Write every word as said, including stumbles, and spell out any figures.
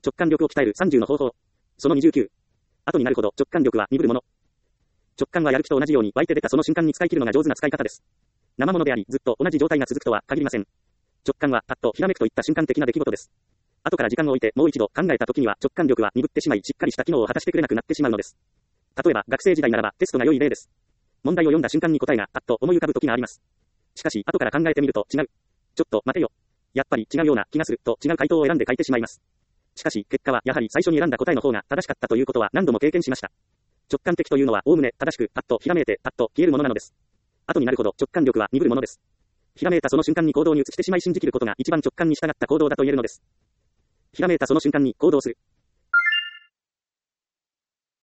直感力を鍛えるさんじゅうの方法。そのにじゅうきゅう。後になるほど直感力は鈍るもの。直感はやる気と同じように湧いて出たその瞬間に使い切るのが上手な使い方です。生物であり、ずっと同じ状態が続くとは限りません。直感はパッとひらめくといった瞬間的な出来事です。後から時間を置いてもう一度考えた時には直感力は鈍ってしまいしっかりした機能を果たしてくれなくなってしまうのです。例えば学生時代ならばテストが良い例です。問題を読んだ瞬間に答えがパッと思い浮かぶ時があります。しかし後から考えてみると違う。ちょっと待てよ。やっぱり違うような気がすると違う回答を選んで書いてしまいます。しかし結果はやはり最初に選んだ答えの方が正しかったということは何度も経験しました。直感的というのはおおむね正しくパッとひらめいてパッと消えるものなのです。後になるほど直感力は鈍るものです。ひらめいたその瞬間に行動に移してしまい信じきることが一番直感に従った行動だと言えるのです。ひらめいたその瞬間に行動する。